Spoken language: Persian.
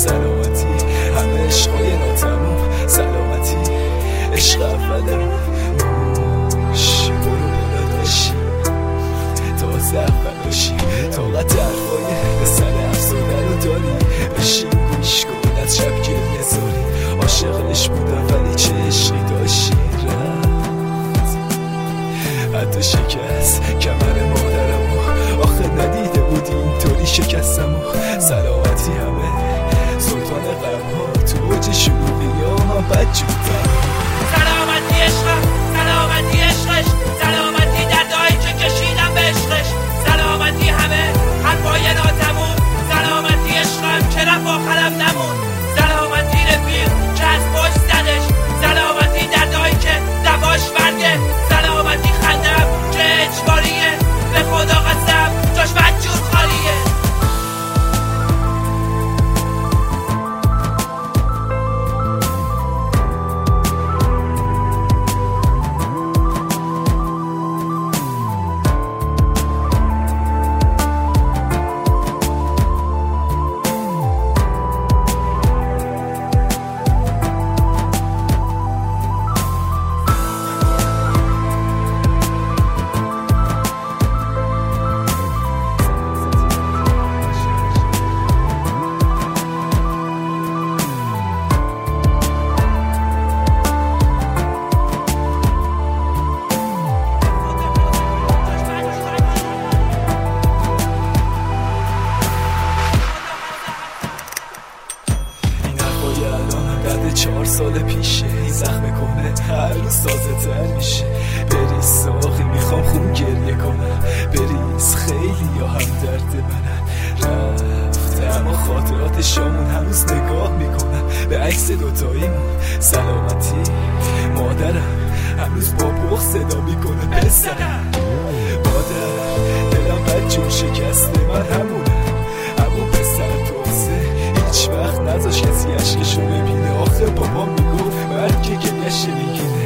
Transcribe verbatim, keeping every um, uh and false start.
سلامتی همه عشقای ناتموم، سلامتی عشق اولمون. موش برو بلا داشی تازه اول باشی، طاقت حرفای به سر افزاده رو داری، بشین گوش کن از شب گریه زاری. عاشقش بودم ولی چه عشقی داشتی، رفت حتی شکست کمر مادرمو، آخه ندیده بودی اینطوری شکستمو. سلامتی همه سلطان غمها تو اوج شلوغی ها بدجوردم. سلامتی عشقم، سلامتی عشقش، سلامتی دردایی که کشیدم به عشقش، سلامتی همه حرفای ناتموم، سلامتی عشقم که رفت آخرم نمون، سلامتی رفیق که از پشت زدش، سلامتی دردایی که دواش برگه، سلامتی خندم که اجباریه، به خدا قسم جاش بدجور خالیه. چهار سال پیشه این زخم کنه هر روز تازه تر میشه. بریز ساقی میخوام خون گریه کنم، بریز خیلی یا هم درد منن. رفته اما خاطرات شامون هنوز نگاه میکنم به عکس دوتاییمون. سلامتی مادرم هنوز با بغض صدا میکنه پسرم. مادر دلم بدجور شکسته من همونم، همون پسر توسه هیچ وقت نذاش کسی عشقشو ببینه. آخه بابا میگفت مرد که گریه‌ش میگیره،